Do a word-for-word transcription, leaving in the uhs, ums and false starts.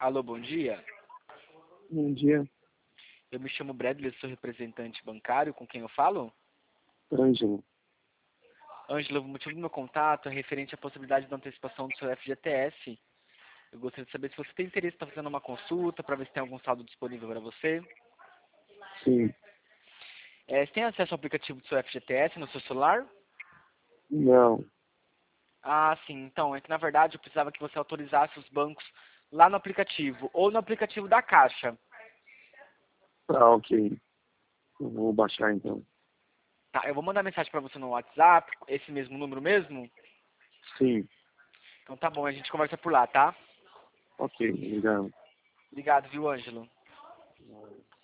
Alô, bom dia. Bom dia, Eu me chamo Bradley, sou representante bancário. Com quem eu falo? Ângelo. Ângela, o motivo do meu contato é referente à possibilidade da antecipação do seu F G T S. Eu gostaria de saber se você tem interesse em estar fazendo uma consulta para ver se tem algum saldo disponível para você. Sim, É, você tem acesso ao aplicativo do seu F G T S no seu celular? não. Ah, sim. Então, é que na verdade eu precisava que você autorizasse os bancos lá no aplicativo ou no aplicativo da Caixa. Ah, ok. Eu vou baixar então. Tá, eu vou mandar mensagem para você no WhatsApp, esse mesmo número mesmo? Sim, Então tá bom, a gente conversa por lá, tá? ok, obrigado. Obrigado, viu, Ângelo?